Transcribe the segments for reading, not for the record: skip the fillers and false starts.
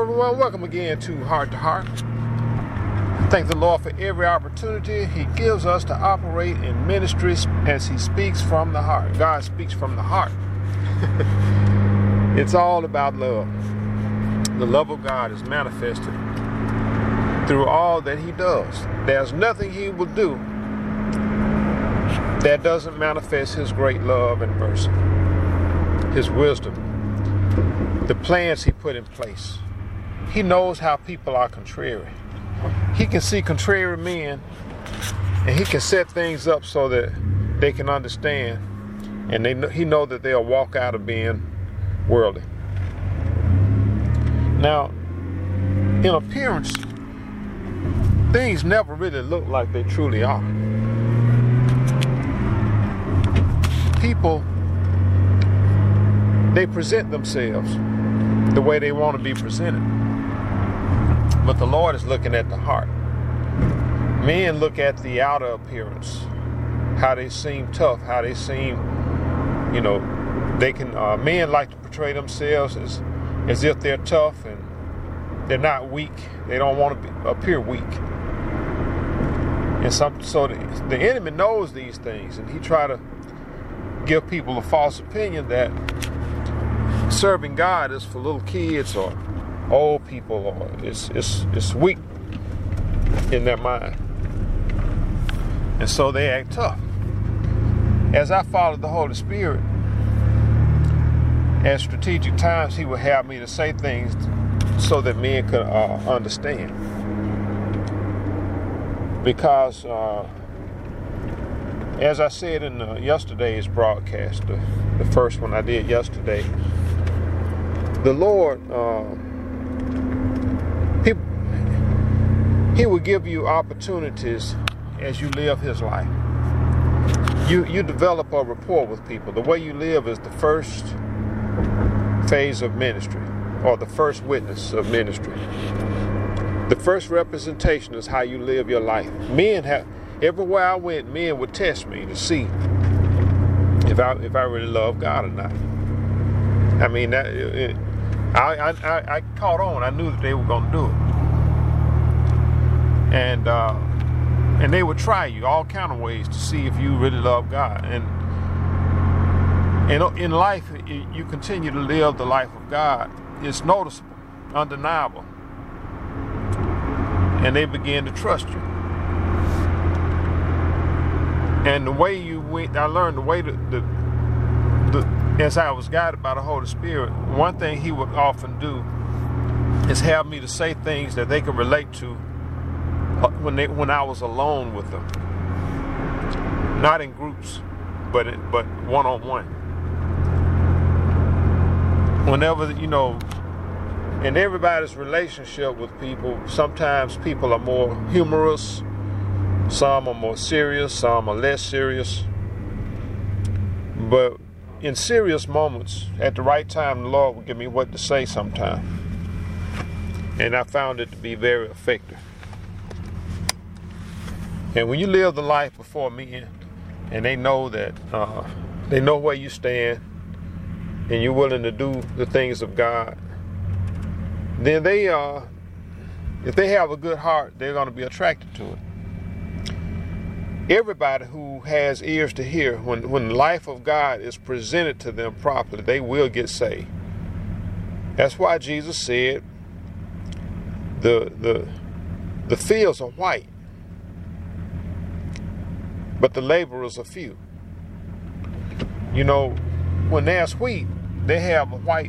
everyone, welcome again to Heart to Heart. Thank the Lord for every opportunity He gives us to operate in ministries as He speaks from the heart. God speaks from the heart. It's all about love. The love of God is manifested through all that He does. There's nothing He will do that doesn't manifest His great love and mercy, His wisdom, the plans He put in place. He knows how people are contrary. He can see contrary men, and He can set things up so that they can understand, and He knows that they'll walk out of being worldly. Now, in appearance, things never really look like they truly are. People, they present themselves the way they want to be presented. But the Lord is looking at the heart. Men look at the outer appearance, how they seem tough, how they seem, they can, men like to portray themselves as if they're tough and they're not weak. They don't want to appear weak. And so the enemy knows these things, and he try to give people a false opinion that serving God is for little kids or old people, or it's weak in their mind. And so they act tough. As I followed the Holy Spirit, at strategic times, He would have me to say things so that men could understand. Because as I said in yesterday's broadcast, the first one I did yesterday, the Lord, He will give you opportunities as you live His life. You develop a rapport with people. The way you live is the first phase of ministry, or the first witness of ministry. The first representation is how you live your life. Everywhere I went, men would test me to see if I really love God or not. I mean, I caught on. I knew that they were going to do it, and they would try you all kind of ways to see if you really love God. And in life, you continue to live the life of God. It's noticeable, undeniable, and they begin to trust you. And the way you went, I learned the way as I was guided by the Holy Spirit, one thing He would often do is have me to say things that they could relate to when I was alone with them. Not in groups, but one-on-one. Whenever, in everybody's relationship with people, sometimes people are more humorous, some are more serious, some are less serious. But in serious moments, at the right time, the Lord will give me what to say sometime. And I found it to be very effective. And when you live the life before men, and they know that, they know where you stand, and you're willing to do the things of God, then they, if they have a good heart, they're going to be attracted to it. Everybody who has ears to hear, when the life of God is presented to them properly, they will get saved. That's why Jesus said, the fields are white, but the laborers are few. When there's wheat, they have a white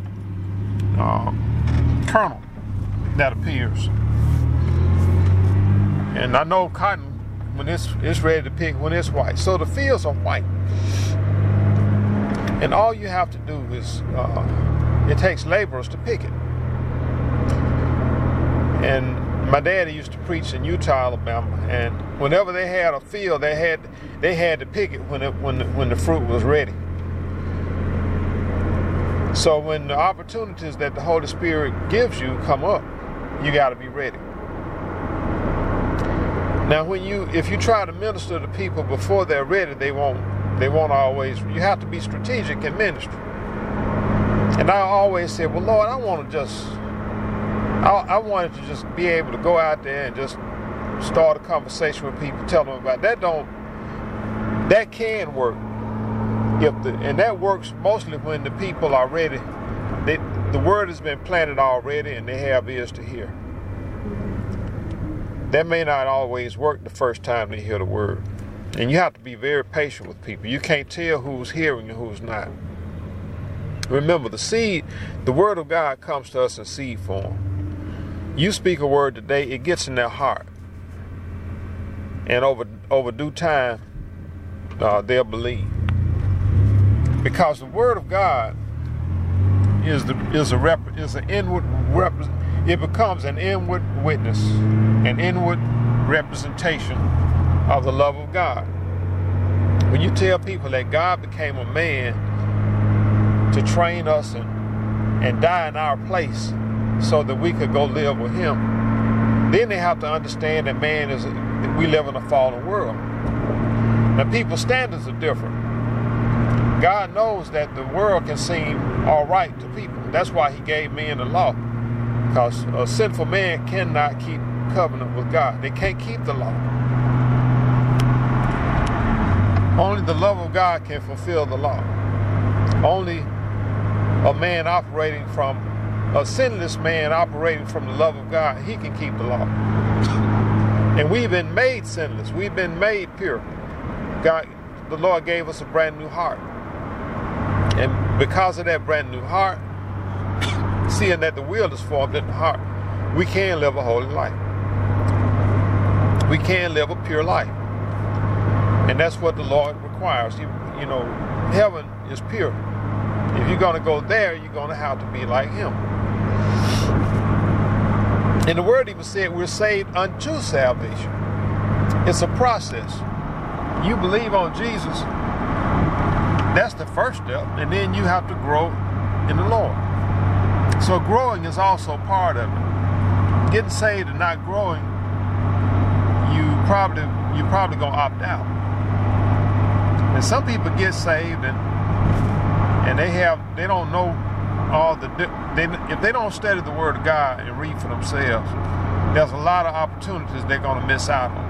kernel that appears. And I know cotton, when it's ready to pick, when it's white. So the fields are white. And all you have to do is, it takes laborers to pick it. And my daddy used to preach in Utah, Alabama, and whenever they had a field, they had to pick it when the fruit was ready. So when the opportunities that the Holy Spirit gives you come up, you got to be ready. Now, if you try to minister to people before they're ready, they won't always. You have to be strategic in ministry. And I always say, well, Lord, I want to just I wanted to just be able to go out there and just start a conversation with people, tell them about that. That can work, and that works mostly when the people are ready. The word has been planted already, and they have ears to hear. That may not always work the first time they hear the word, and you have to be very patient with people. You can't tell who's hearing and who's not. Remember, the word of God comes to us in seed form. You speak a word today, it gets in their heart, and over due time, they'll believe. Because the word of God it becomes an inward witness, an inward representation of the love of God. When you tell people that God became a man to train us and die in our place so that we could go live with him, then they have to understand that we live in a fallen world. Now, people's standards are different. God knows that the world can seem all right to people. That's why he gave men the law. Because a sinful man cannot keep covenant with God. They can't keep the law. Only the love of God can fulfill the law. Only a sinless man operating from the love of God, he can keep the law. And we've been made sinless. We've been made pure. God, the Lord gave us a brand new heart. And because of that brand new heart, seeing that the will is formed in the heart, we can live a holy life. We can live a pure life. And that's what the Lord requires. You know, heaven is pure. If you're going to go there, you're going to have to be like him. And the word even said we're saved unto salvation. It's a process. You believe on Jesus, that's the first step, and then you have to grow in the Lord. So growing is also part of it. Getting saved and not growing, you're probably gonna opt out. And some people get saved and they don't know if they don't study the Word of God and read for themselves, there's a lot of opportunities they're gonna miss out on.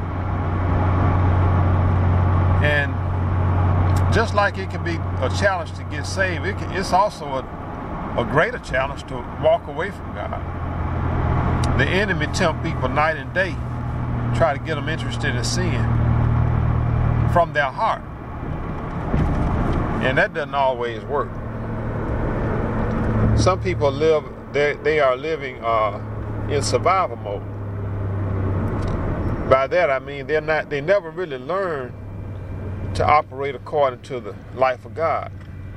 And just like it can be a challenge to get saved, it's also a greater challenge to walk away from God. The enemy tempts people night and day, try to get them interested in sin from their heart. And that doesn't always work. Some people they are living in survival mode. By that I mean they never really learn to operate according to the life of God.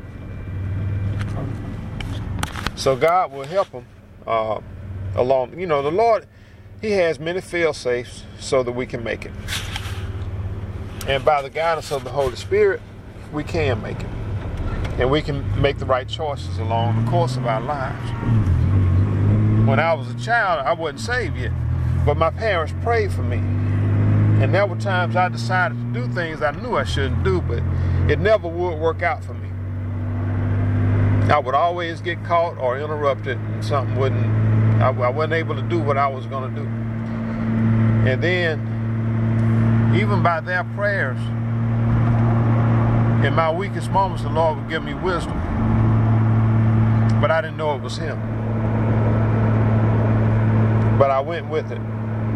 So God will help them along. You know, the Lord, he has many fail-safes so that we can make it. And by the guidance of the Holy Spirit, we can make it. And we can make the right choices along the course of our lives. When I was a child, I wasn't saved yet, but my parents prayed for me. And there were times I decided to do things I knew I shouldn't do, but it never would work out for me. I would always get caught or interrupted, and I wasn't able to do what I was going to do. And then, even by their prayers, in my weakest moments, the Lord would give me wisdom. But I didn't know it was him. But I went with it.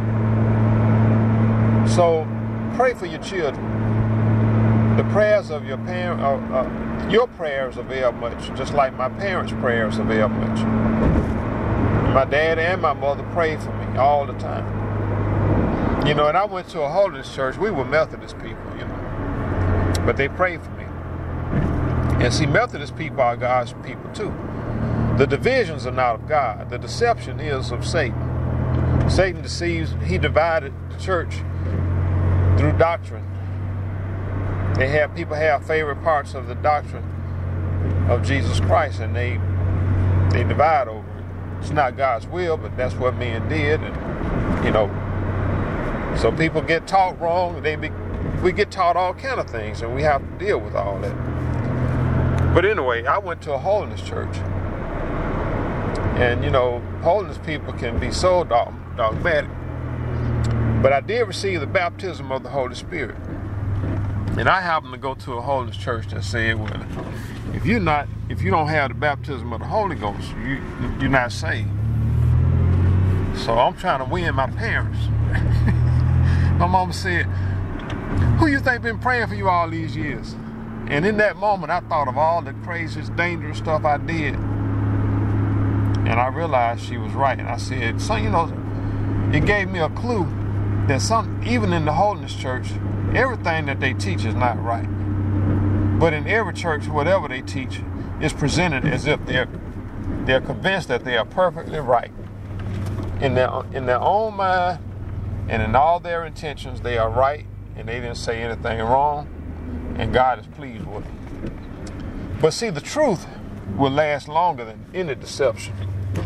So, pray for your children. The prayers of your parents, your prayers avail much, just like my parents' prayers avail much. My dad and my mother prayed for me all the time. You know, and I went to a holiness church. We were Methodist people, you know. But they prayed for me. And see, Methodist people are God's people too. The divisions are not of God. The deception is of Satan. Satan deceives, he divided the church through doctrine. People have favorite parts of the doctrine of Jesus Christ, and they divide over it. It's not God's will, but that's what men did, and you know. So people get taught wrong. We get taught all kind of things, and we have to deal with all that. But anyway, I went to a holiness church, And, holiness people can be so dogmatic. But I did receive the baptism of the Holy Spirit. And I happened to go to a holiness church that said, well, if you don't have the baptism of the Holy Ghost, you're not saved. So I'm trying to win my parents. My mama said, who you think been praying for you all these years? And in that moment, I thought of all the craziest, dangerous stuff I did. And I realized she was right. And I said, son, it gave me a clue that even in the holiness church, everything that they teach is not right. But in every church, whatever they teach is presented as if they're convinced that they are perfectly right. In their own mind and in all their intentions, they are right, and they didn't say anything wrong, and God is pleased with them. But see, the truth will last longer than any deception.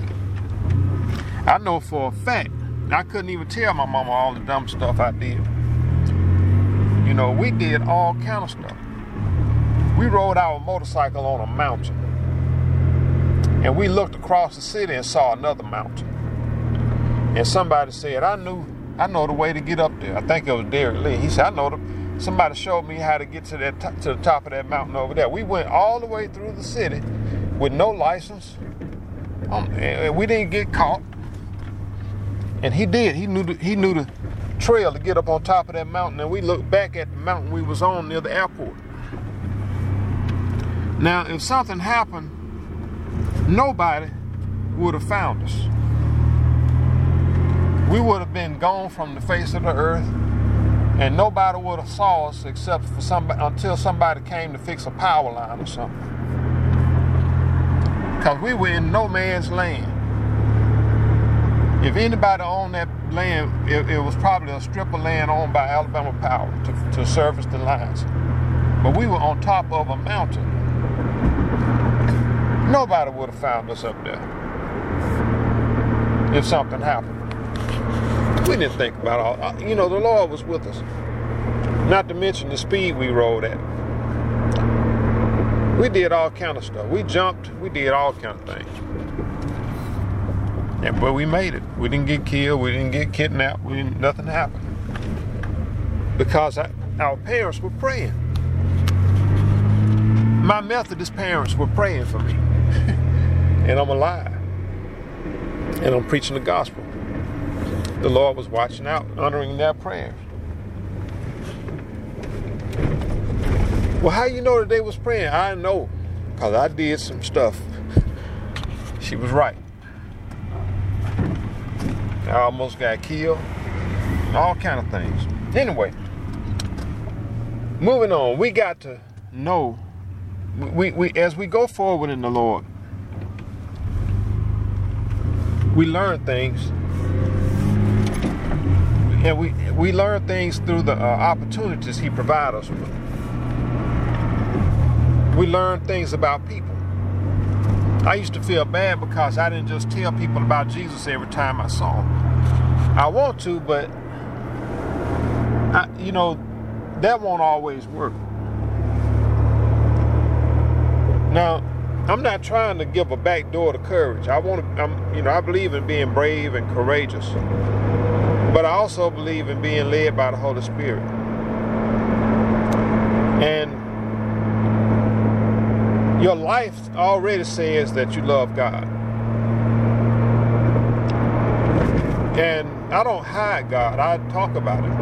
I know for a fact, I couldn't even tell my mama all the dumb stuff I did. We did all kind of stuff. We rode our motorcycle on a mountain, and we looked across the city and saw another mountain. And somebody said, I know the way to get up there. I think it was Derek Lee. He said, somebody showed me how to get to the top of that mountain over there. We went all the way through the city with no license. We didn't get caught. And he did. He knew the trail to get up on top of that mountain. And we looked back at the mountain we was on near the airport. Now, if something happened, nobody would have found us. We would have been gone from the face of the earth, and nobody would have saw us except for until somebody came to fix a power line or something. Because we were in no man's land. If anybody owned that land, it was probably a strip of land owned by Alabama Power to service the lines. But we were on top of a mountain. Nobody would have found us up there if something happened. We didn't think about all. The Lord was with us. Not to mention the speed we rode at. We did all kind of stuff. We jumped. We did all kind of things. But we made it. We didn't get killed. We didn't get kidnapped. Nothing happened. Because our parents were praying. My Methodist parents were praying for me. And I'm alive. And I'm preaching the gospel. The Lord was watching out, honoring their prayers. Well, how you know that they was praying? I know, because I did some stuff. She was right. I almost got killed. All kind of things. Anyway, moving on. We got to know, we as we go forward in the Lord, we learn things. And we learn things through the opportunities He provides us with. We learn things about people. I used to feel bad because I didn't just tell people about Jesus every time I saw Him. I want to, but that won't always work. Now, I'm not trying to give a back door to courage. I believe in being brave and courageous. But I also believe in being led by the Holy Spirit. And your life already says that you love God. And I don't hide God. I talk about it.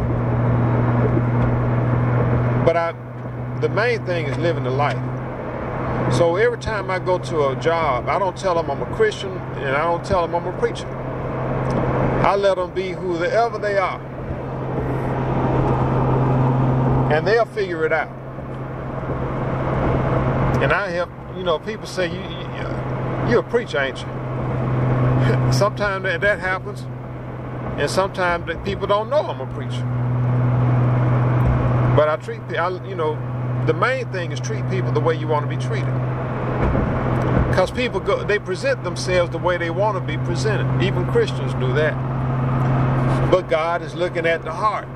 But the main thing is living the life. So every time I go to a job, I don't tell them I'm a Christian, and I don't tell them I'm a preacher. I let them be whoever they are. And they'll figure it out. And I help, people say, you're a preacher, ain't you? Sometimes that happens. And sometimes people don't know I'm a preacher. But I treat people, the main thing is treat people the way you want to be treated. Because people they present themselves the way they want to be presented. Even Christians do that. But God is looking at the heart.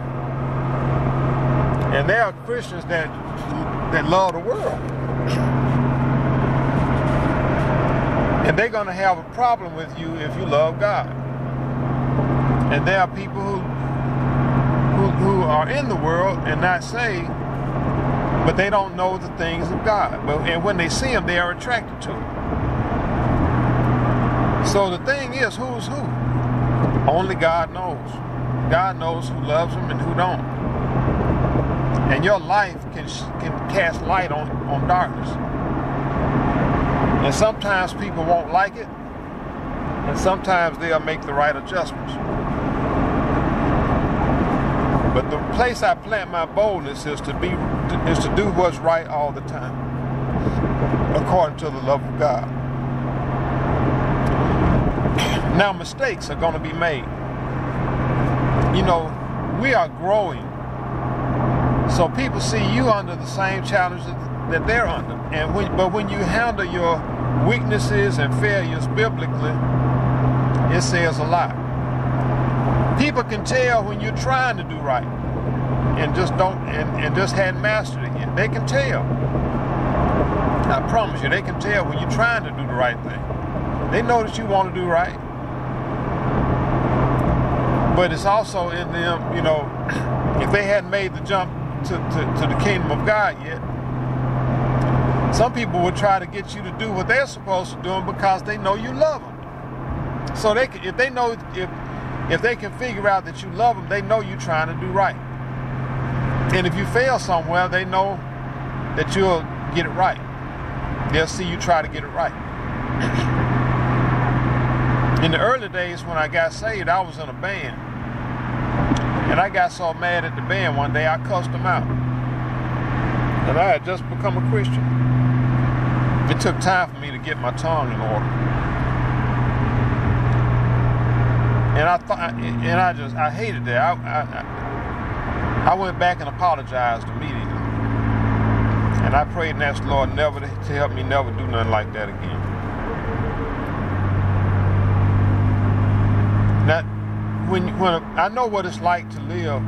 And there are Christians that love the world. And they're going to have a problem with you if you love God. And there are people who are in the world and not saved, but they don't know the things of God. And when they see Him, they are attracted to Him. So the thing is, who's who? Only God knows. God knows who loves Him and who don't. And your life can cast light on darkness. And sometimes people won't like it, and sometimes they'll make the right adjustments. But the place I plant my boldness is to do what's right all the time, according to the love of God. Now, mistakes are going to be made. You know, we are growing, so people see you under the same challenges that they're under. But when you handle your weaknesses and failures biblically, it says a lot. People can tell when you're trying to do right and just hadn't mastered it yet. They can tell. I promise you, they can tell when you're trying to do the right thing. They know that you want to do right. But it's also in them, you know, if they hadn't made the jump to the kingdom of God yet, some people would try to get you to do what they're supposed to do because they know you love them. So if they can figure out that you love them, they know you're trying to do right. And if you fail somewhere, they know that you'll get it right. They'll see you try to get it right. In the early days when I got saved, I was in a band. And I got so mad at the band one day, I cussed them out. And I had just become a Christian. It took time for me to get my tongue in order. And I hated that. I went back and apologized immediately. And I prayed and asked the Lord never to help me never do nothing like that again. Now, when I know what it's like to live,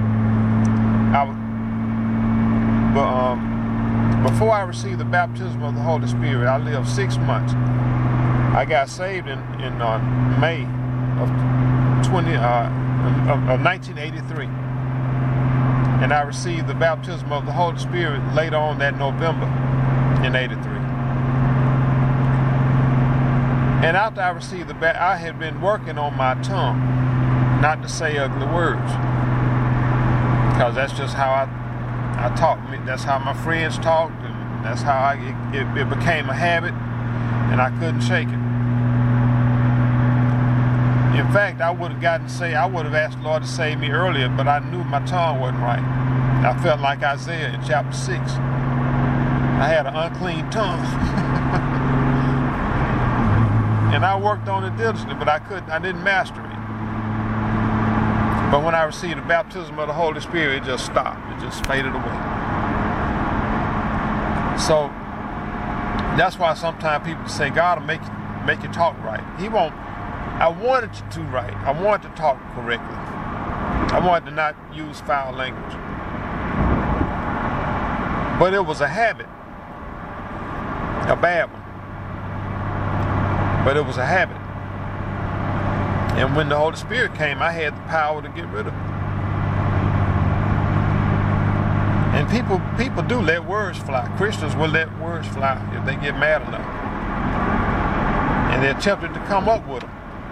before I received the baptism of the Holy Spirit, I lived 6 months. I got saved in May of 1983, and I received the baptism of the Holy Spirit later on that November in '83. And after I received I had been working on my tongue, not to say ugly words, because that's just how I talk. That's how my friends talked, and that's how it became a habit, and I couldn't shake it. In fact, I would have asked the Lord to save me earlier, but I knew my tongue wasn't right. I felt like Isaiah in chapter 6. I had an unclean tongue. And I worked on it diligently, but I didn't master it. But when I received the baptism of the Holy Spirit, it just stopped. It just faded away. So that's why sometimes people say God will make you talk right. He won't. I wanted you to right. I wanted to talk correctly. I wanted to not use foul language. But it was a habit. A bad one. But it was a habit. And when the Holy Spirit came, I had the power to get rid of it. And people do let words fly. Christians will let words fly if they get mad enough. And they're tempted to come up with them.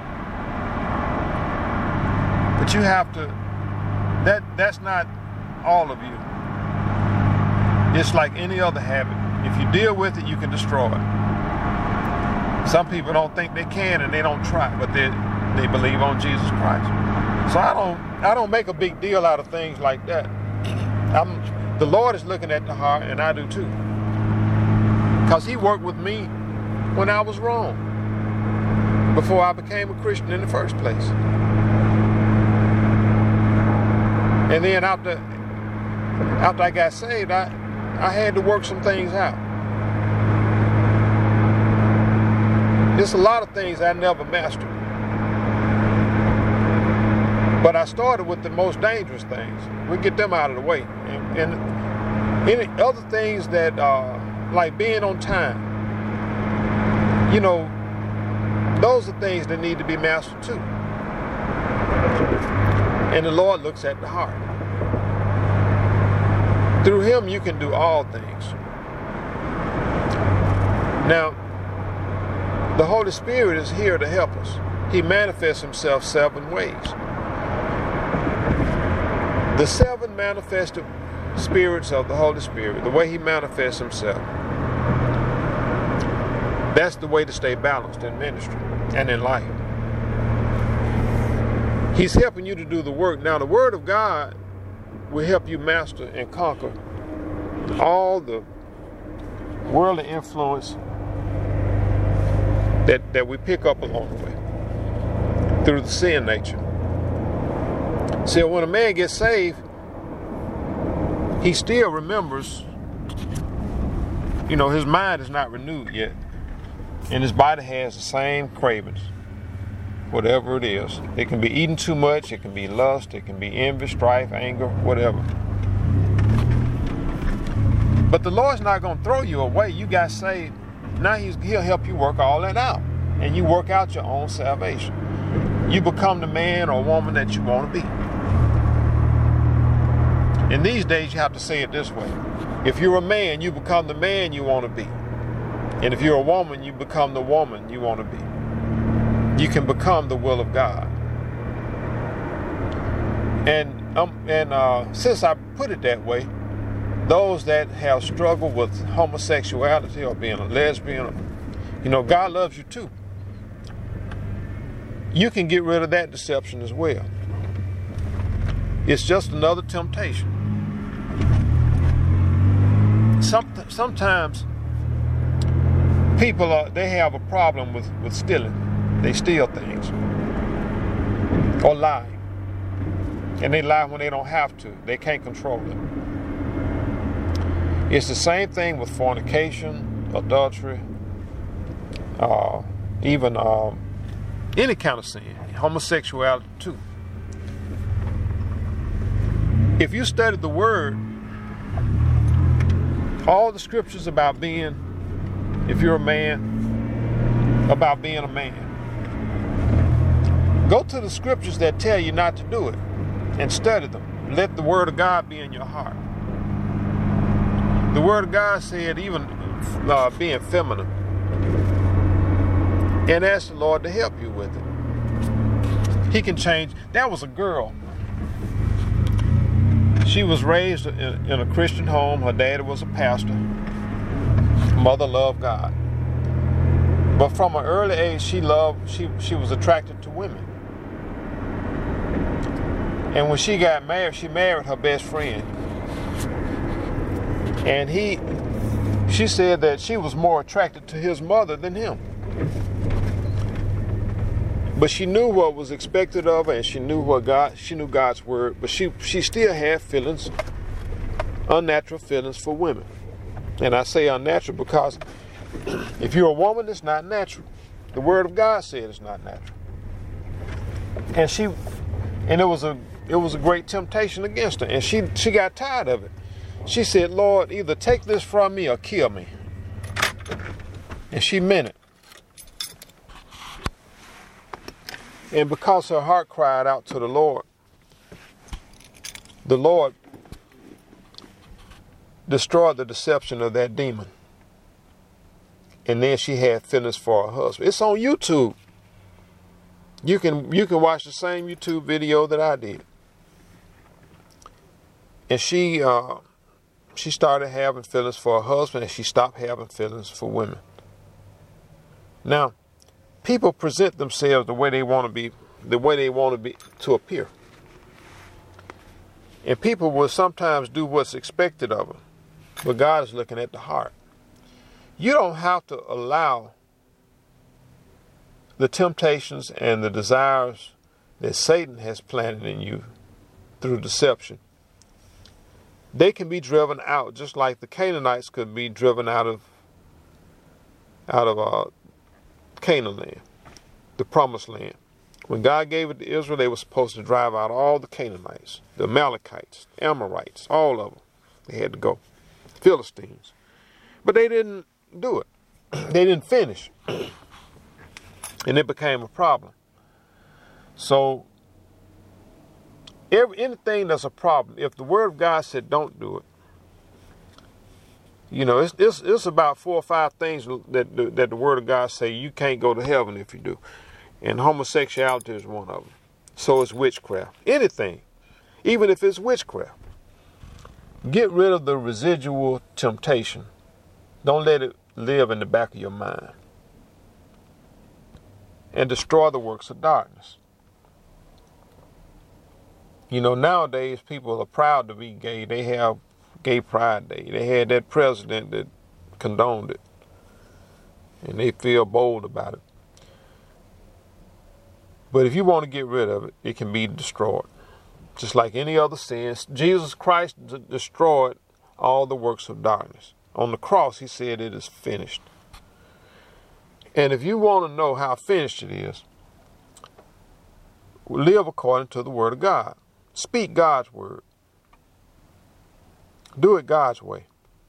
But you have to, that's not all of you. It's like any other habit. If you deal with it, you can destroy it. Some people don't think they can and they don't try, but they believe on Jesus Christ. So I don't make a big deal out of things like that. The Lord is looking at the heart, and I do too. Because He worked with me when I was wrong, before I became a Christian in the first place. And then after I got saved, I had to work some things out. There's a lot of things I never mastered. But I started with the most dangerous things. We get them out of the way. And any other things that like being on time. You know, Those are things that need to be mastered too. And the Lord looks at the heart. Through him you can do all things. Now, the Holy Spirit is here to help us. He manifests himself 7 ways. The 7 manifested spirits of the Holy Spirit, the way he manifests himself, that's the way to stay balanced in ministry and in life. He's helping you to do the work. Now, the Word of God will help you master and conquer all the worldly influence that we pick up along the way through the sin nature. See, when a man gets saved, he still remembers, his mind is not renewed yet. And his body has the same cravings, whatever it is. It can be eating too much, it can be lust, it can be envy, strife, anger, whatever. But the Lord's not going to throw you away. You got saved. Now he'll help you work all that out. And you work out your own salvation. You become the man or woman that you want to be. In these days, you have to say it this way. If you're a man, you become the man you want to be. And if you're a woman, you become the woman you want to be. You can become the will of God. And since I put it that way, those that have struggled with homosexuality or being a lesbian, God loves you too. You can get rid of that deception as well. It's just another temptation. Sometimes people they have a problem with stealing. They steal things or lie. And they lie when they don't have to. They can't control it. It's the same thing with fornication, adultery, even any kind of sin, homosexuality too. If you study the Word, all the scriptures about being, if you're a man, about being a man, go to the scriptures that tell you not to do it and study them. Let the Word of God be in your heart. The Word of God said even being feminine. And ask the Lord to help you with it. He can change. That was a girl. She was raised in a Christian home. Her daddy was a pastor. Mother loved God. But from an early age, she was attracted to women. And when she got married, she married her best friend. And she said that she was more attracted to his mother than him. But she knew what was expected of her, and she knew God's word, but she still had feelings, unnatural feelings for women. And I say unnatural because if you're a woman, it's not natural. The Word of God said it's not natural. And it was a great temptation against her, and she got tired of it. She said, Lord, either take this from me or kill me. And she meant it. And because her heart cried out to the Lord destroyed the deception of that demon. And then she had feelings for her husband. It's on YouTube. You can watch the same YouTube video that I did. And she started having feelings for her husband, and she stopped having feelings for women. Now, people present themselves the way they want to be to appear. And people will sometimes do what's expected of them, but God is looking at the heart. You don't have to allow the temptations and the desires that Satan has planted in you through deception. They can be driven out, just like the Canaanites could be driven out of Canaan land, the promised land. When God gave it to Israel, they were supposed to drive out all the Canaanites, the Amalekites, Amorites, all of them. They had to go. Philistines. But they didn't do it. They didn't finish. And it became a problem. So anything that's a problem, if the Word of God said don't do it, it's about 4 or 5 things that the Word of God say you can't go to heaven if you do. And homosexuality is one of them. So is witchcraft. Anything, even if it's witchcraft. Get rid of the residual temptation. Don't let it live in the back of your mind. And destroy the works of darkness. Nowadays people are proud to be gay. They have Gay Pride Day. They had that president that condoned it. And they feel bold about it. But if you want to get rid of it, it can be destroyed. Just like any other sin, Jesus Christ destroyed all the works of darkness. On the cross, he said it is finished. And if you want to know how finished it is, live according to the Word of God. Speak God's word. Do it God's way.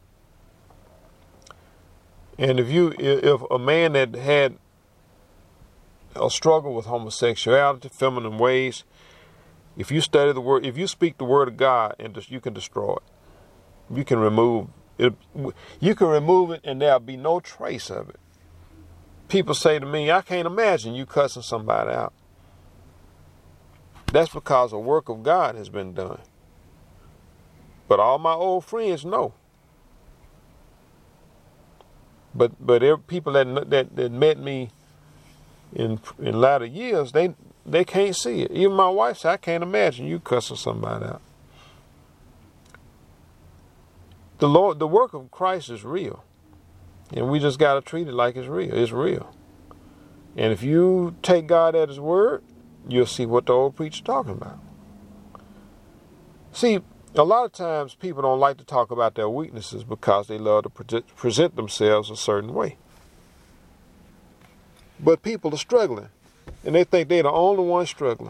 And if a man that had a struggle with homosexuality, feminine ways, if you study the word, if you speak the word of God, and you can destroy it. You can remove it. You can remove it, and there'll be no trace of it. People say to me, I can't imagine you cussing somebody out. That's because a work of God has been done. But all my old friends know. But people that met me in latter years, they can't see it. Even my wife said, I can't imagine you cussing somebody out. The work of Christ is real. And we just got to treat it like it's real. It's real. And if you take God at his word, you'll see what the old preacher's talking about. See, a lot of times people don't like to talk about their weaknesses because they love to present themselves a certain way. But people are struggling, and they think they're the only one struggling.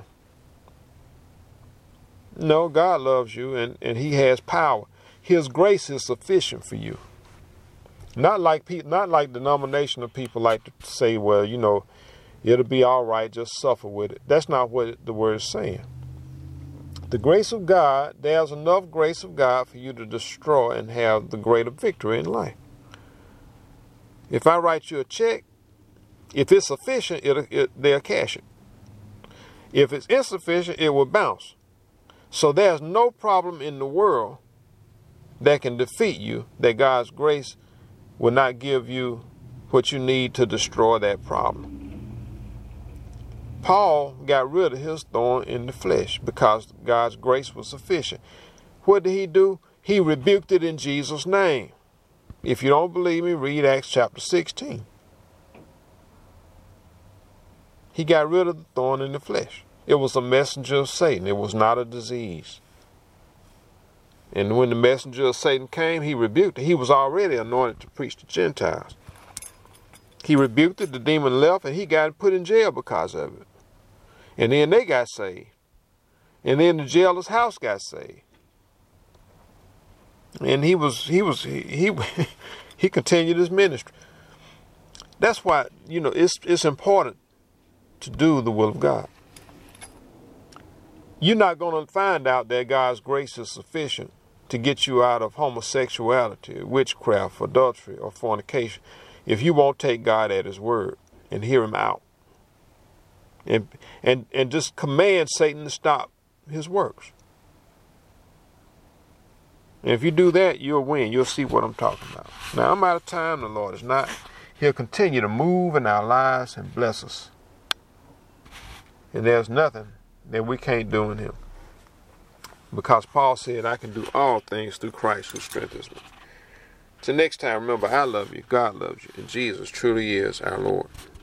No, God loves you, and he has power. His grace is sufficient for you. Not like denominational people like to say, well, it'll be all right, just suffer with it. That's not what the word is saying. The grace of God, there's enough grace of God for you to destroy and have the greater victory in life. If I write you a check, if it's sufficient, they'll cash it. If it's insufficient, it will bounce. So there's no problem in the world that can defeat you, that God's grace will not give you what you need to destroy that problem. Paul got rid of his thorn in the flesh because God's grace was sufficient. What did he do? He rebuked it in Jesus' name. If you don't believe me, read Acts chapter 16. He got rid of the thorn in the flesh. It was a messenger of Satan. It was not a disease. And when the messenger of Satan came, he rebuked it. He was already anointed to preach to Gentiles. He rebuked it, the demon left, and he got put in jail because of it. And then they got saved. And then the jailer's house got saved. And he continued his ministry. That's why, it's important to do the will of God. You're not going to find out that God's grace is sufficient to get you out of homosexuality, witchcraft, adultery, or fornication if you won't take God at his word and hear him out. And just command Satan to stop his works. And if you do that, you'll win. You'll see what I'm talking about. Now, I'm out of time. The Lord is not. He'll continue to move in our lives and bless us. And there's nothing that we can't do in him. Because Paul said, I can do all things through Christ who strengthens me. Till next time, remember, I love you, God loves you, and Jesus truly is our Lord.